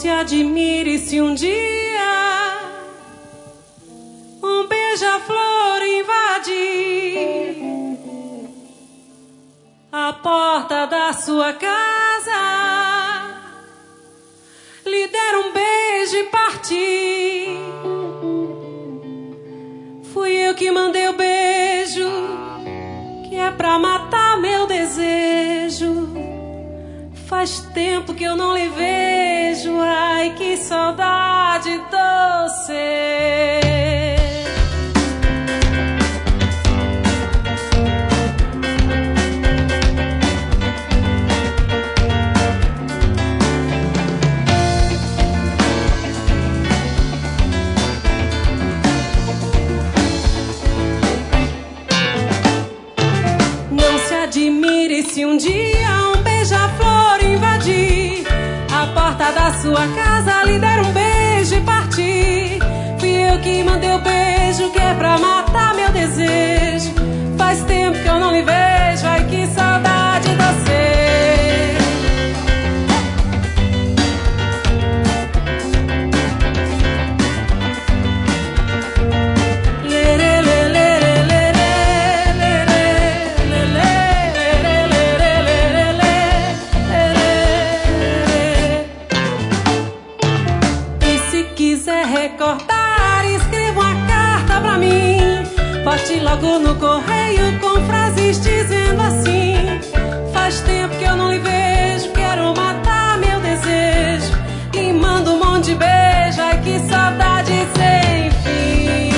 se admire se um dia um beija-flor invadir a porta da sua casa, lhe der um beijo e partir. Fui eu que mandei o beijo, que é pra matar meu desejo. Faz tempo que eu não lhe vejo, ai que saudade doce. Não se admire se um dia um beija-flor invadir a porta da sua casa, lhe der um beijo e partir. Fui eu que mandei o beijo, que é pra matar meu desejo. Faz tempo que eu não lhe vejo, ai que saudade doce. Recortar, escreva uma carta pra mim. Bote logo no correio com frases dizendo assim: faz tempo que eu não lhe vejo, quero matar meu desejo. Lhe mando um monte de beijo, ai que saudade sem fim.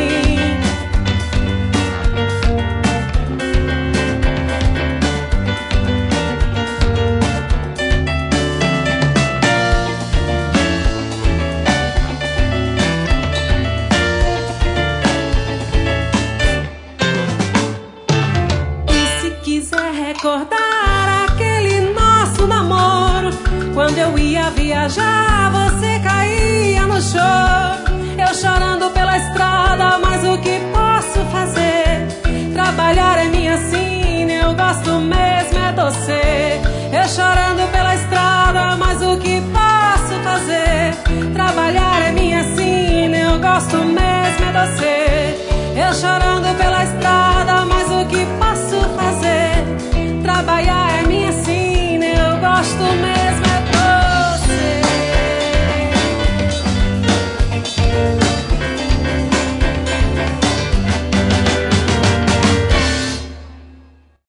Recordar aquele nosso namoro, quando eu ia viajar, você caía no choro. Eu chorando pela estrada, mas o que posso fazer? Trabalhar é minha sina, eu gosto mesmo é doce. Eu chorando pela estrada, mas o que posso fazer? Trabalhar é minha sina, eu gosto mesmo é doce. Eu chorando pela estrada.